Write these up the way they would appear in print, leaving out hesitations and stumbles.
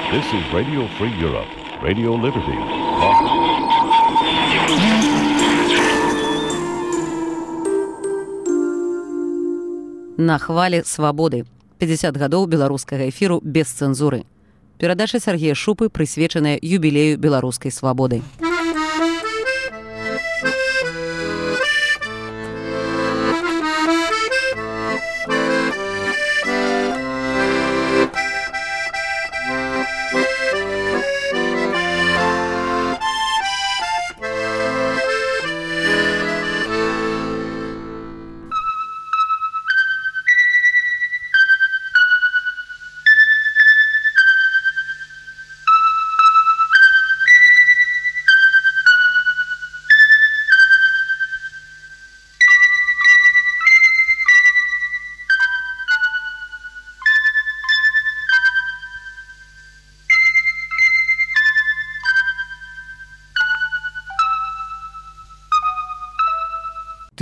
This is Radio Free Europe, Radio Liberty. На хвалі свабоды. 50 гадоў беларускага эфіру без цэнзуры. Перадача Сергея Шупы прысвечаная юбілею беларускай свабоды. –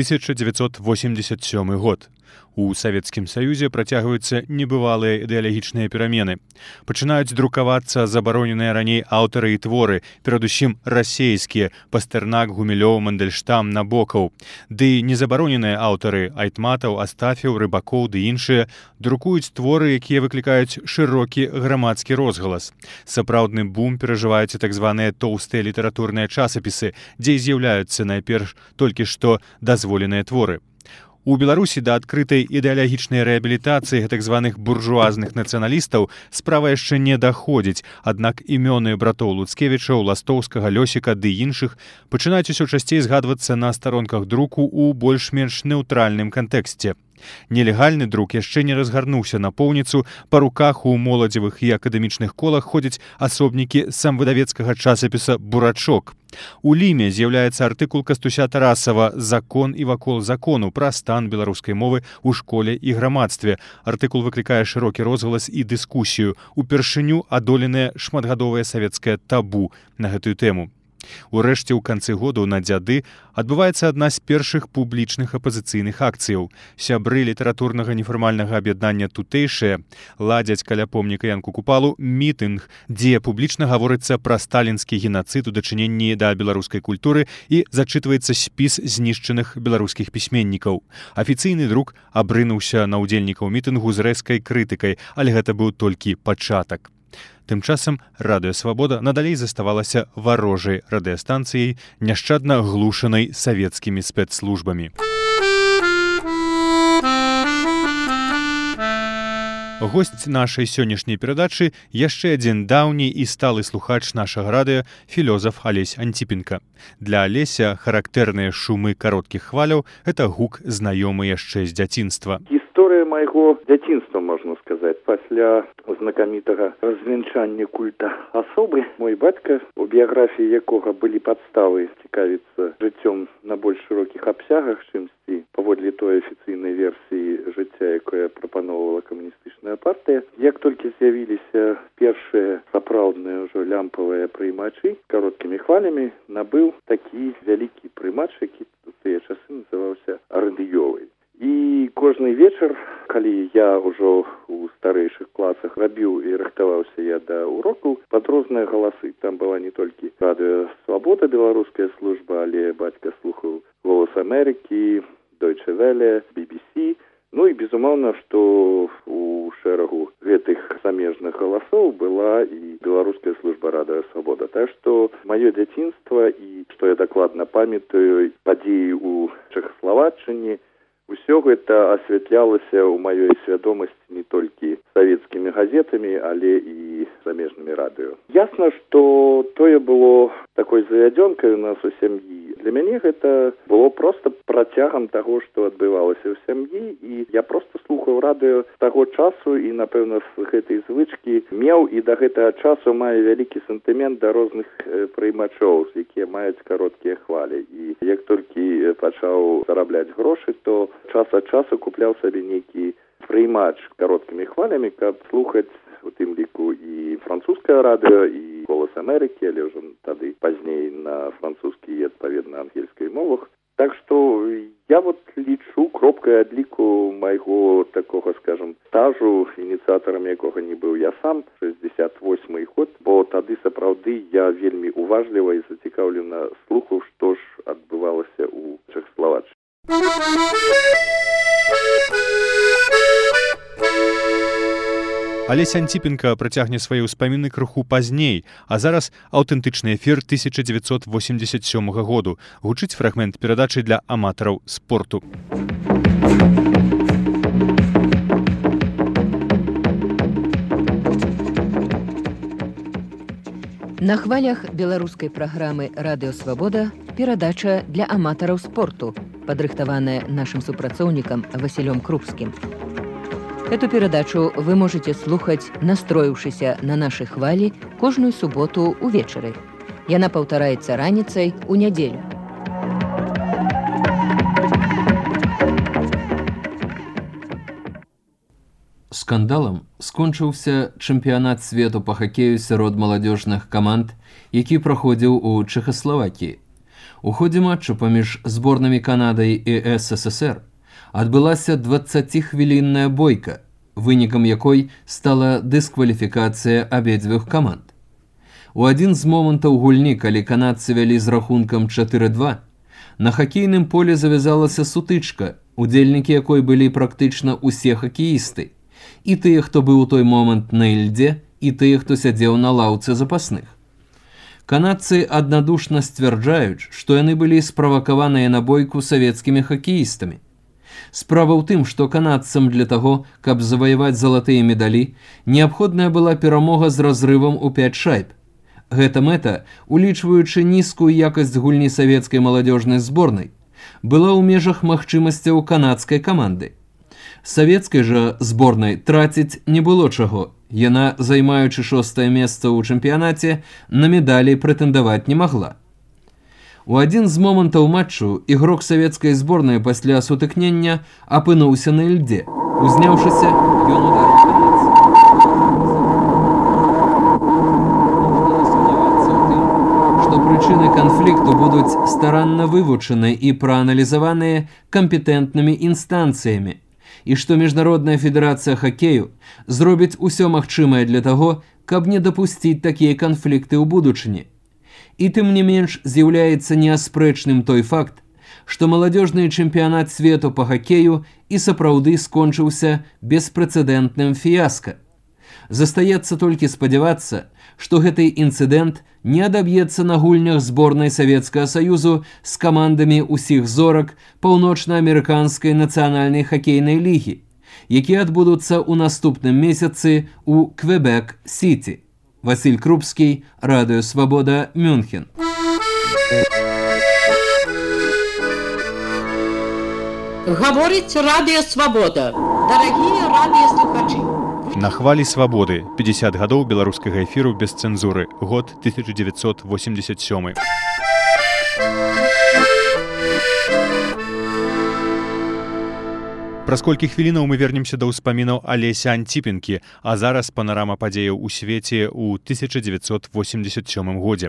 1987 год. У Савецкім Саюзе працягваюцца небывалыя ідэалагічныя перамены. Пачынаюць друкавацца забароненыя раней аўтары і творы, перадусім расейскія – Пастэрнак, Гумілёў, Мандельштам, Набокаў. Ды незабароненыя аўтары – Айтматаў, Астаф'еў, Рыбакоў ды іншыя – друкуюць творы, якія выклікаюць шырокі грамадскі розгалас. Сапраўдны бум перажываюць так званыя тоўстыя літаратурныя часапісы, дзе з'яўляюцца найперш толькі што дазволеныя творы. У Беларусі да адкрытай ідэалагічнай рэабілітацыі гэтак званых буржуазных нацыяналістаў справа яшчэ не даходзіць, аднак імёны братоў Луцкевічаў, Ластоўскага, Лёсіка ды іншых пачынаюць усё часцей згадвацца на старонках друку ў больш-менш неўтральным кантэксце. Нелегальны друк яшчэ не разгарнуўся напоўніцу, па руках у моладзевых і акадэмічных колах ходзяць асобнікі самвыдавецкага часапіса «Бурачок». У Ліме з'яўляецца артыкул Кастуся Тарасава «Закон і вакол закону» пра стан беларускай мовы ў школе і грамадстве. Артыкул выклікае шырокі розгалас і дыскусію. Упершыню адоленае шматгадовае савецкае табу на гэтую тэму. Урэшце, ў канцы году на дзяды адбываецца адна з першых публічных апазіцыйных акцыяў. Сябры літаратурнага нефармальнага аб'яднання «Тутэйшыя» ладзяць каля помніка Янку Купалу мітынг, дзе публічна гаворыцца пра сталінскі генацыд у дачыненні да беларускай культуры і зачытваецца спіс знішчаных беларускіх пісьменнікаў. Афіцыйны друк абрынуўся на ўдзельнікаў мітынгу з рэзкай крытыкай, але гэта быў толькі пачатак. Тым часам Радыё Свабода надалей заставалася варожай радыёстанцыяй, няшчадна глушанай савецкімі спецслужбамі. Госць нашай сённяшняй перадачы яшчэ адзін даўні і сталы слухач нашага радыё філёзаф Алесь Антипенко. Для Алеся характэрныя шумы кароткіх хваляў – гэта гук знаёмы яшчэ з дзяцінства. Гісторыя майго дзяцінства, можна сказаць. Пасля знакамітага развенчання культа асобы, мой бацька, у біяграфіі якога былі падставы цікавіцца жыццём на больш шырокіх абсягах, чымсьці паводле той афіцыйнай версіі жыцця, якое прапаноўвала камуністычная партыя. Як толькі з'явіліся першыя сапраўдныя ўжо лямпавыя прыймачы кароткімі хвалямі, набыў такі вялікі прыймач, які ў тыя часы называўся радыёвай. І кожны вечар, калі я ўжо у старэйшых класах рабіў і рыхтаваўся я да урокаў, пад розныя галасы. Там была не толькі Радыё Свабода, беларуская служба, але бацька слухаў «Голас Амерыкі», «Дойче Веле», BBC. Ну і, безумоўна, што у шэрагу гэтых замежных галасоў была і беларуская служба Радыё Свабода. Так што маё дзяцінства і, што я дакладна памятаю, падзеі ў Чэхаславаччыне, усё гэта асвятлялася ў маёй свядомасці не толькі савецкімі газетамі, але і замежнымі радыё. Ясна, што тое было такой завядзёнкай у нас у сям'і. Для мяне гэта было проста працягам таго, што адбывалася ў сям'і, і я проста слухаў радыё з таго часу і, напэўна, з гэтай звычкі меў і да гэтага часу мае вялікі сентымент да розных прыймачоў, якія маюць кароткія хвалі. І як толькі пачаў зарабляць грошы, то час ад часу купляў сабе нейкі прыймач кароткімі хвалямі, каб слухаць у тым ліку і французскае радыё, і «Голас Амерыкі», але ўжо тады пазней на французскай і, адпаведна, ангельскай мовах. Так што я лічу кропкай адліку майго такога, скажем, стажу, ініцыятарам якога не быў я сам, 68-й год, бо тады сапраўды я вельмі уважліва і зацікаўлена слухаў, што ж адбывалася ў Чэхаславаччыне. Алесь Антипенко працягне свае ўспаміны крыху пазней, а зараз аўтэнтычны эфір 1987 году. Гучыць фрагмент перадачы для аматараў спорту. На хвалях беларускай праграмы «Радыё Свабода» перадача для аматараў спорту, падрыхтаваная нашым супрацоўнікам Васілём Крупскім. Эту перадачу вы можете слухаць, настроіўшыся на нашы хвалі кожную суботу ўвечары. Яна паўтараецца раніцай у нядзелю. Скандалам скончыўся чэмпіянат свету па хакею сярод маладзёжных каманд, які праходзіў у Чэхаславакіі. У ходзе матчу паміж зборнымі Канадай і СССР адбылася 20-хвілінная бойка, вынікам якой стала дыскваліфікацыя абедзвюх каманд. У адзін з момантаў гульні, калі канадцы вялі з рахункам 4-2, на хакейным поле завязалася сутычка, удзельнікі якой былі практычна ўсе хакеісты, і тыя, хто быў у той момант на ільдзе, і тыя, хто сядзеў на лаўцы запасных. Канадцы аднадушна сцвярджаюць, што яны былі справакаваныя на бойку савецкімі хакеістамі. Справа ў тым, што канадцам для таго, каб заваяваць залатыя медалі, неабходная была перамога з разрывам у 5 шайб. Гэта мэта, улічваючы нізкую якасць гульні савецкай маладзёжнай зборнай, была ў межах магчымасцяў канадскай каманды. Савецкай жа зборнай траціць не было чаго. Яна, займаючы 6-е месца ў чэмпіянаце, на медалі прэтэндаваць не магла. У адзін з момантаў матчу ігрок савецкай зборнай пасля сутыкнення апынуўся на ільдзе. Узняўшыся, ён ударыў канадца. Можна сумнявацца ў тым, што прычыны канфлікту будуць старанна вывучаны і прааналізаваныя кампетэнтнымі інстанцыямі, і што Міжнародная федэрацыя хакею зробіць усё магчымае для таго, каб не дапусціць такія канфлікты ў будучыні. І тым не менш з'яўляецца неаспрэчным той факт, што маладзёжны чэмпіянат свету па хакею і сапраўды скончыўся беспрэцэдэнтным фіяска. Застаецца толькі спадзявацца, што гэты інцыдэнт не адаб'ецца на гульнях зборнай Савецкага Саюзу з камандамі ўсіх зорак паўночна-амерыканскай нацыянальнай хакейнай лігі, якія адбудуцца ў наступным месяцы ў Квебек-Сіці. Василь Крупский, Радио Свобода, Мюнхен. Говорит Радио Свобода. Дорогие радиослухачи. На хвалі свабоды. 50 гадоў беларускага эфіру без цэнзуры. Год 1987. Праз колькі хвілінаў мы вернемся да ўспамінаў Алеся Антипенкі, а зараз панарама падзеяў у свеце ў 1987 годзе.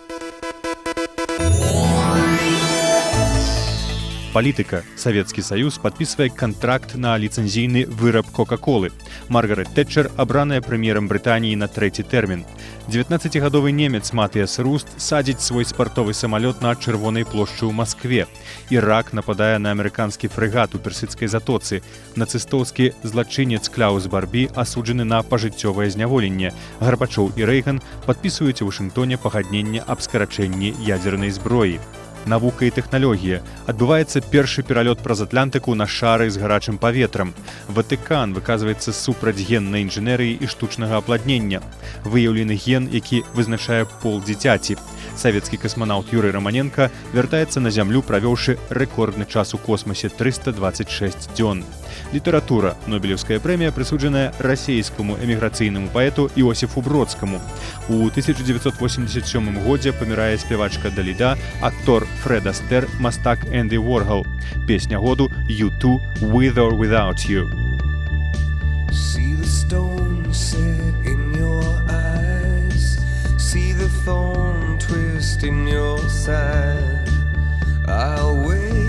Палітыка. Савецкі Саюз падпісвае кантракт на ліцэнзійны выраб Кока-колы. Маргарет Тэтчер абраная прэм'ерам Брытаніі на 3-й тэрмін. 19-гадовы немец Матыяс Руст садзіць свой спартовы самалёт на Чырвонай плошчы ў Маскве. Ірак нападае на амерыканскі фрэгат у Персідскай затоцы. Нацыстоўскі злачынец Кляус Барбі асуджаны на пажыццёвае зняволенне. Гарбачоў і Рэйган падпісваюць у Вашынгтоне пагадненне аб скарачэнні ядзернай зброі. Навука і тэхналогія. Адбываецца першы пералёт праз Атлантыку на шары з гарачым паветрам. Ватыкан выказваецца супраць геннай інжынерыі і штучнага апладнення. Выяўлены ген, які вызначае пол дзіцяці. Савецкі касманаўт Юрый Романенко вяртаецца на зямлю, правёўшы рэкордны час у космасе 326 дзён. Літаратура. Нобелевская прэмія прысуджаная расейскаму эміграцыйнаму паэту Іосіфу Бродскаму. У 1987 годзе памірае спявачка Даліда, актор Фред Астэр, мастак Энді Воргал. Песня году «U2 With or Without You». See the stone set in your eyes, see the thorn twist in your side. I'll wait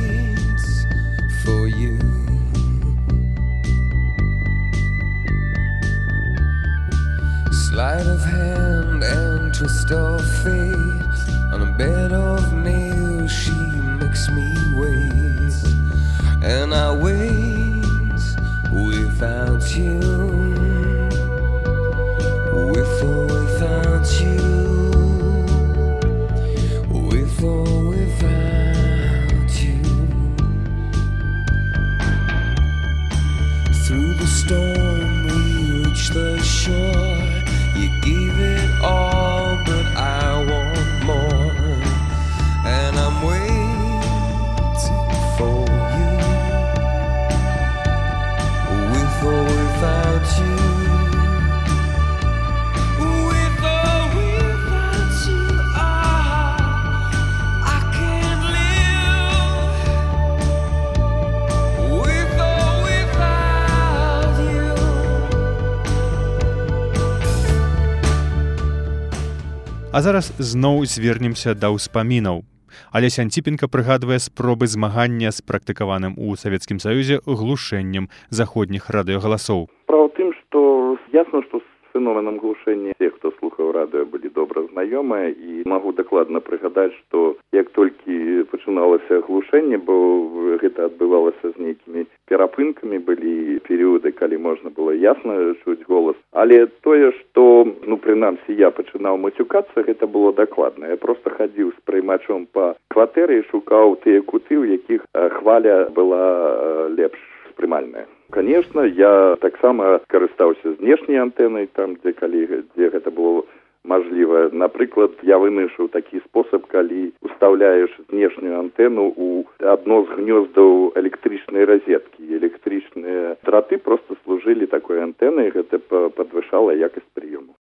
Sleight of hand and twist of fate. On a bed of nails she makes me wait. And I wait without you. With or without you. With or without you. Through the storm we reach the shore. You gave it all, but I want more. And I'm waiting for you. With or without you. With or without you, I can't live. With or without you. А зараз зноў звернемся да ўспамінаў. Алесь Антипенко прыгадвае спробы змагання з практыкаваным у Савецкім Саюзе глушэннем заходніх радыёгаласоў. Справа в тым, што ясна, што з феноменам глушэння те, хто слухаў радыё, былі добра знаёмыя, і магу дакладна прыгадаць, што як толькі пачыналася глушэнне, бо гэта адбывалася з нейкімі перапынкамі, былі перыяды, калі можна было ясна чуць голас. Але тое, што, прынамсі, я пачынаў мацюкацца, гэта было дакладна. Я проста хадзіў з прыймачом па кватэры і шукаў тыя куты, у якіх хваля была лепш спрымальная. Конечно, я таксама карыстаўся знешняй антэнай, там, дзе гэта было мажліва. Напрыклад, я вынайшаў такі спосаб, калі устаўляеш знешнюю антэну ў адно з гнёздаў электрычнай розеткі. Электрычныя драты проста служылі такой антэнай, гэта падвышала якасць прыёму.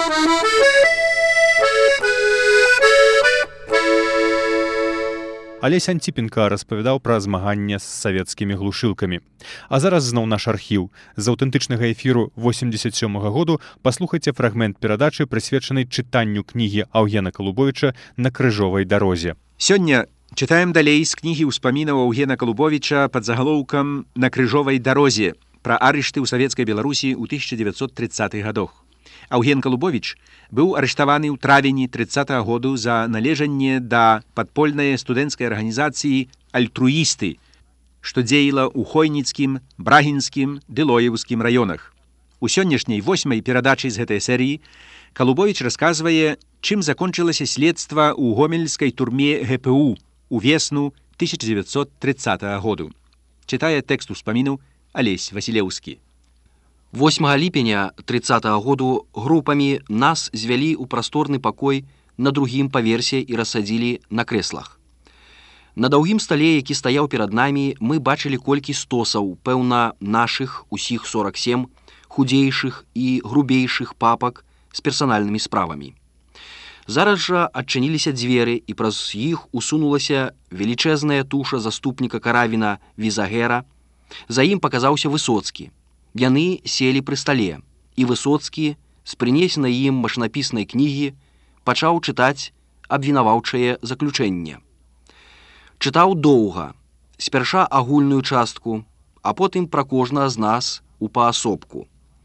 Алесь Антипенко распавядаў пра змаганне з савецкімі глушылкамі. А зараз зноў наш архіў. З аўтэнтычнага эфіру 87-го году паслухайце фрагмент перадачы, прысвечанай чытанню кнігі Аўгена Калубовіча «На крыжовай дарозе». Сёння чытаем далей з кнігі ўспамінаў Аўгена Калубовіча пад загалоўкам «На крыжовай дарозе» пра арышты ў Савецкай Беларусі ў 1930-х гадах. Аўген Калубовіч быў арыштаваны ў травені 30-го году за належанне да падпольнай студэнцкай арганізацыі «Альтруісты», што дзеяла ў Хойніцкім, Брагінскім ды Лоевскім раёнах. У сённяшняй 8-й перадачы з гэтай серыі Калубовіч расказвае, чым закончылася следства ў гомельскай турме ГПУ у весну 1930 году. Чытае тэкст успамінаў Алесь Васілеўскі. 8 ліпеня 30-го году групамі нас звялі ў прасторны пакой на другім паверсе і рассадзілі на крэслах. На даўгім стале, які стаяў перад намі, мы бачылі колькі стосаў, пэўна, нашых усіх 47 худзейшых і грубейшых папак з персанальнымі справамі. Зараз жа адчыніліся дзверы, і праз іх усунулася велічэзная туша заступніка Каравіна Візагера. За ім паказаўся Высоцкі. Яны селі пры стале, і Высоцкі з прынесенай ім машынапіснай кнігі пачаў чытаць абвінаваўчае заключэнне. Чытаў доўга, спярша агульную частку, а потым пра кожнага з нас у паасобку.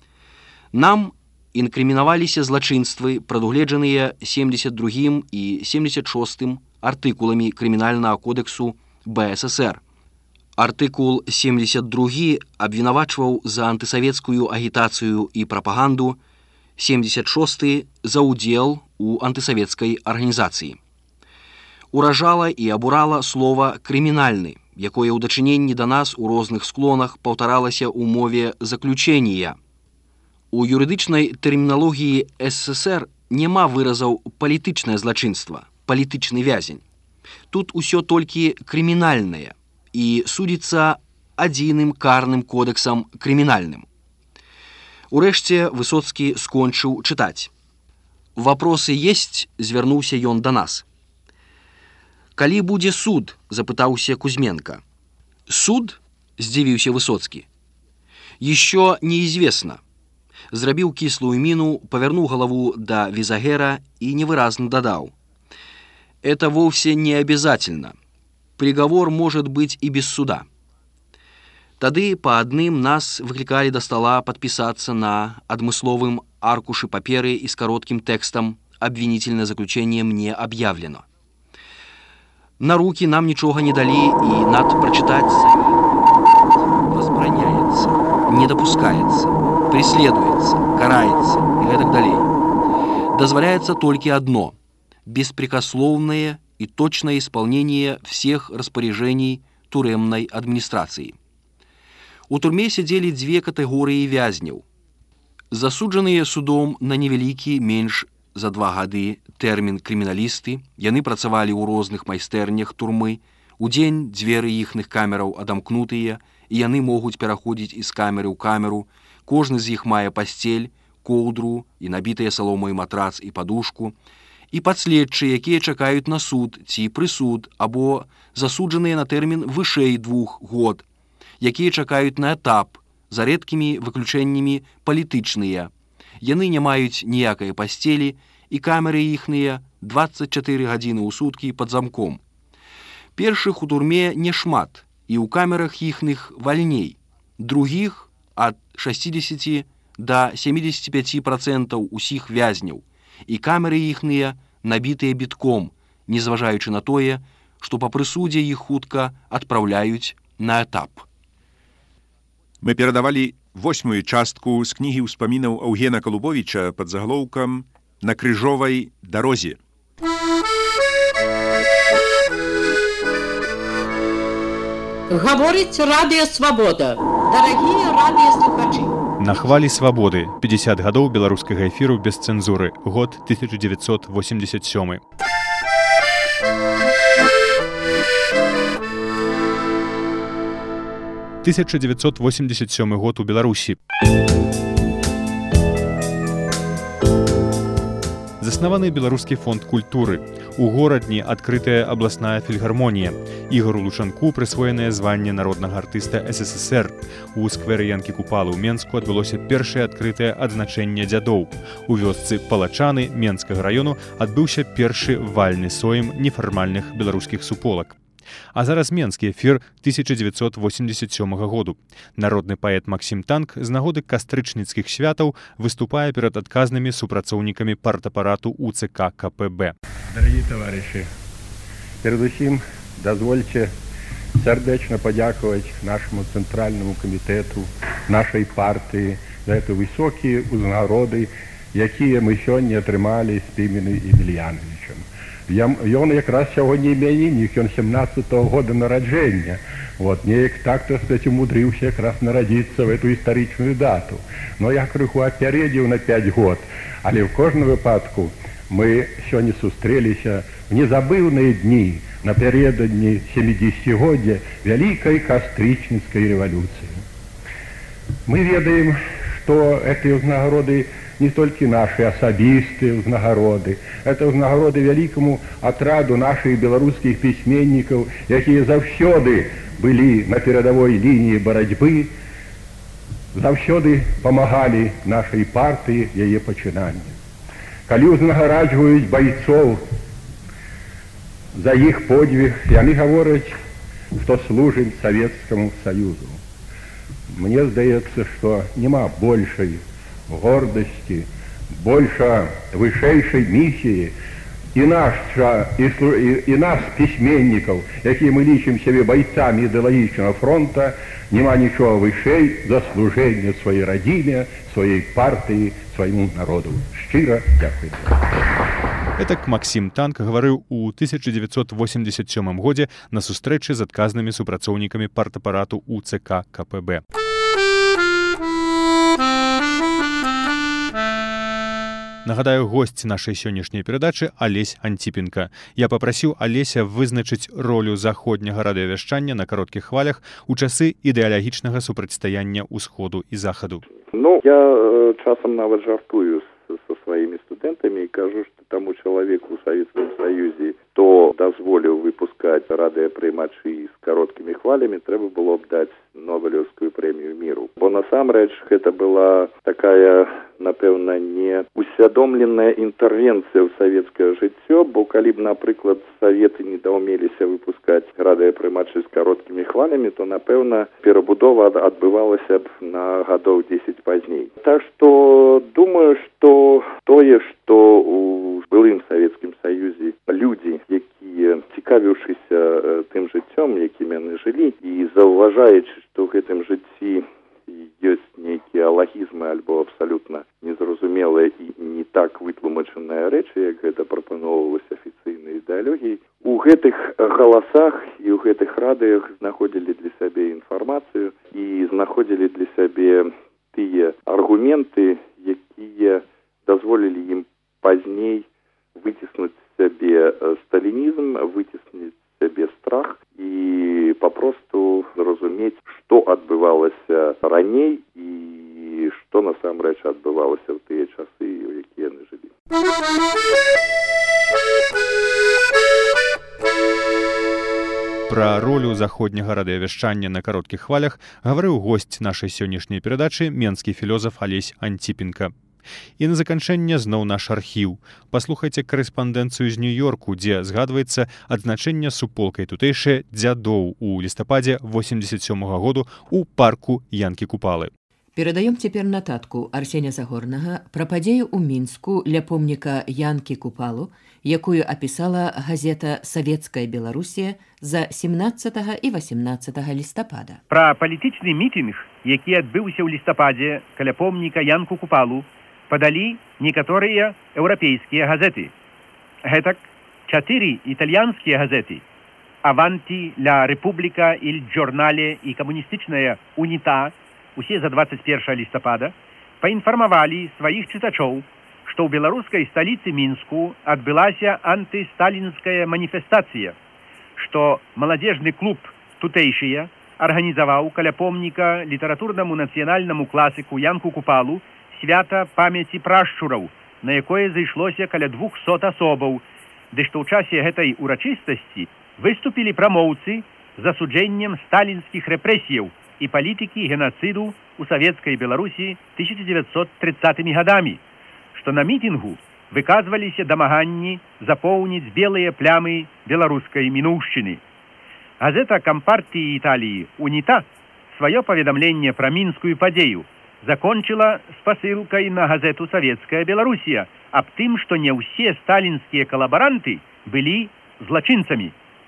Нам інкрымінаваліся злачынствы, прадугледжаныя 72 і 76 артыкуламі Крымінальнага кодексу БССР. Артыкул 72 абвінавачваў за антысавецкую агітацыю і прапаганду, 76 за ўдзел у антысавецкай арганізацыі. Уражала і абурала слова «крымінальны», якое ў дачыненні да нас у розных склонах паўтаралася ў мове заключэння. У юрыдычнай тэрміналогіі СССР няма выразаў «палітычнае злачынства», «палітычны вязень». Тут усё толькі крымінальнае і судзіцца адзіным карным кодексам крымінальным. Урэшце Высоцкі скончыў чытаць. «Вопросы есть?» — звярнуўся ён да нас. «Калі будзе суд?» — запытаўся Кузьменко. «Суд?» — здзівіўся Высоцкі. «Еще неизвестно». Зрабіў кіслую міну, павярнуў галаву да Візагера і невыразна дадаў. «Это вовсе не обязательно. Приговор может быть и без суда». Тады па адным нас выклікалі да стала падпісацца на адмысловым аркуши паперы и с коротким текстом «Обвинительное заключение мне объявлено». На руки нам ничего не дали, и надо прочитать «Возбраняется», «Не допускается», «Преследуется», «Карается» и так далее. Дозволяется только одно – беспрекословное и точное исполнение всех распоряжений тюремной администрации. У турме сидели две категории вязняў. Засуджаныя судом на невялікі менш за 2 гады тэрмін крыміналісты, яны працавалі ў розных майстэрнях турмы, удзень дзверы іхных камераў адамкнутыя, і яны могуць пераходзіць з камеры ў камеру, кожны з іх мае пасцель, коўдру і набітыя саломай матрац і падушку, і падследчыя, якія чакаюць на суд ці прысуд, або засуджаныя на тэрмін вышэй 2 год, якія чакаюць на этап, за рэдкімі выключэннямі палітычныя. Яны не маюць ніякай пасцелі, і камеры іхныя 24 гадзіны ў суткі пад замком. Першых у турме нешмат, і ў камерах іхных вальней. Другіх ад 60 до 75% усіх вязняў, і камеры іхныя набітыя бітком, незважаючы на тое, што па прысудзе іх хутка адпраўляюць на этап. Мы перадавалі 8-ю частку з кнігі ўспамінаў Аўгена Калубовіча пад загалоўкам «На крыжовай дарозе». Гаворыць Радыё Свабода. Дарагія радыёслухачы. На хвалі свабоды. 50 гадоў беларускага эфіру без цэнзуры. Год 1987. – 1987 год у Беларусі. Заснаваны беларускі фонд культуры. У горадні адкрытая абласная фільгармонія. Ігору Лучанку прысвоенае званне народнага артыста СССР. У скверы Янкі Купалы ў Менску адбылося першае адкрытае адзначэнне дзядоў. У вёсцы Палачаны Менскага раёну адбыўся першы вальны сойм нефармальных беларускіх суполак. А зараз менскі эфір 1987 году. Народны паэт Максім Танк з нагоды кастрычніцкіх святаў выступае перад адказнымі супрацоўнікамі партапарату УЦК КПБ. Дорогие товарищи, перед усім дозвольте сердечно подякувати нашему центральному комітету, нашей партии за это высокие узнагароды, які мы сьогодні отримали з Піменом Емельяновичем. Ён якраз сьогодні іменинник, ён 17-го года народження. Вот, неяк так-то, кстати, умудрился якраз народиться в эту историчную дату. Но я крыху опередил на 5 год. Але в кожному випадку мы сьогодні зустрілися в незабывные дни напередодні 70-годдя Великой Кастричницкой революции. Мы ведаем, что эти узнагороды не только наши особистые узнагороды, это узнагороды великому отраду наших белорусских письменников, которые завсёды были на передовой линии борьбы, завсёды помогали нашей партии, ее починанию. Коли узнагараджують бойцов за их подвиг, и они говорят, что служим Советскому Союзу. Мне здається, что нема большей гордости, больше высшей миссии и нас, письменников, які мы лічим себе бойцами ідеологічного фронту, нема нічого вищей за служення своїй родині, своїй партії, своєму народу. Щиро дякую. Гэтак Максім Танк гаварыў у 1987 годзе на сустрэчы з адказнымі супрацоўнікамі партапарату УЦК КПБ. Нагадаю, госць нашай сённяшняй перадачы Алесь Антипенко. Я папрасіў Алеся вызначыць ролю заходняга радыёвяшчання на кароткіх хвалях у часы ідэалагічнага супрацьстаяння ўсходу і захаду. Я часам нават жартую со своими студентами и кажу, что тому человеку в Советском Союзе, кто дозволил выпускать радиоприймачи с короткими хвалями, треба было б дать Нобелевскую премию миру. Бо насамрэч это была такая, напевно, не усвядомленная интервенция в советское жыццё, бо калі б, напрыклад, Советы не даўмеліся выпускать радиоприймачи с короткими хвалями, то, напевно, перабудова адбывалася б на гадоў 10 пазней. Так что думаю, тое, што у былым Савецкім Саюзе людзі, якія цікавіўшыся тым жыццём, якім яны жылі, і заўважаючы, што ў гэтым жыцці ёсць нейкія алагізмы альбо абсалютна незразумелыя і не так вытлумачаныя рэчы, як гэта прапаноўвалася афіцыйнай ідэалогіяй. У гэтых галасах і ў гэтых радыях знаходзілі для сябе інфармацыю і знаходзілі для сябе тыя аргументы, якія дазволілі ім пазней выціснуць сябе сталінізм, выціснуць сябе страх і папросту зразумець, што адбывалася раней і што насамрэч адбывалася ў тыя часы, у якія яны жылі. Пра ролю заходняга радыёвяшчання на кароткіх хвалях гаварыў госць нашай сённяшняй перадачы менскі філозаф Алесь Антипенко. І на заканчэнне зноў наш архіў. Паслухайце карэспандэнцыю з Нью-Йорку, дзе згадваецца адзначэнне суполкай тутэйшае дзядоў у лістападзе 87-го году ў парку Янкі Купалы. Перадаем цяпер нататку Арсеня Загорнага пра падзею ў Мінску ля помніка Янкі Купалу, якую апісала газета «Савецкая Беларусія» за 17 і 18 лістапада. Пра палітычны мітынг, які адбыўся ў лістападзе каля помніка Янку Купалу, падалі некаторыя еўрапейскія газеты. Гэтак 4 італьянскія газеты «Аванти», «Ля Републіка», «Иль Джорнале» і камуністычная «Уніта», усе за 21 лістапада, паінфармавалі сваіх чытачоў, што ў беларускай сталіцы Мінску адбылася антысталінская маніфестацыя, што маладзежны клуб тутэйшыя арганізаваў каля помніка літаратурнаму нацыянальнаму класіку Янку Купалу свята памяці прашчураў, на якое зайшлося каля 200 асобаў, ды што ў часе гэтай урачыстасці выступілі прамоўцы з асуджэннем сталінскіх рэпрэсіяў і палітыкі генацыду ў савецкай Беларусі 1930-ми гадамі, што на мітынгу выказваліся дамаганні запоўніць белыя плямы беларускай мінуўшчыны. Газета кампартыі Італіі «Уніта» сваё паведамленне пра мінскую падзею закончыла спасылкай на газету «Савецкая Беларусія» аб тым, што не ўсе сталінскія калабаранты былі злачынцамі.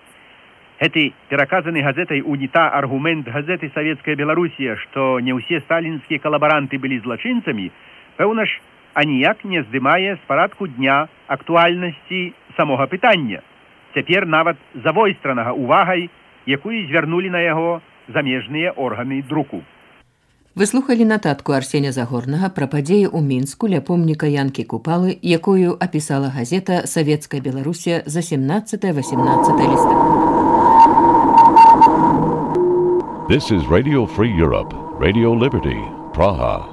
Гэты пераказаны газетай «Уніта» аргумент газеты «Савецкая Беларусія», што не ўсе сталінскія калабаранты былі злачынцамі, пэўна ж, аніяк не здымае з парадку дня актуальнасці самога пытання, цяпер нават завойстранага увагай, якую звярнулі на яго замежныя органы друку. Вы слухалі нататку Арсеня Загорнага пра падзею ў Мінску ля помніка Янкі Купалы, якую апісала газета «Савецкая Беларусія» за 17-18 лістапада. This is Radio Free Europe, Radio Liberty, Praha.